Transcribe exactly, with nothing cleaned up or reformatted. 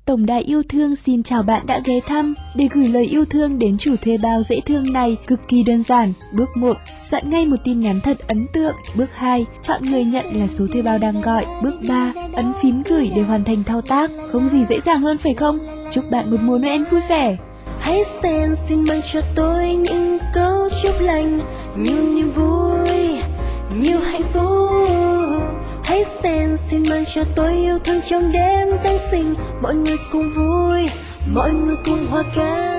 Tổng đài yêu thương xin chào bạn đã ghé thăm. Để gửi lời yêu thương đến chủ thuê bao dễ thương này cực kỳ đơn giản. Bước một, soạn ngay một tin nhắn thật ấn tượng. Bước hai, chọn người nhận là số thuê bao đang gọi. Bước ba, ấn phím gửi để hoàn thành thao tác. Không gì dễ dàng hơn phải không? Chúc bạn một mùa Noel vui vẻ. Hãy stand xin mang cho tôi những câu chúc lành, nhiều niềm vui, nhiều hạnh phúc. Hãy stand xin mang cho tôi yêu thương trong đêm Giáng sinh, mọi người cùng vui, mọi người cùng hòa ca.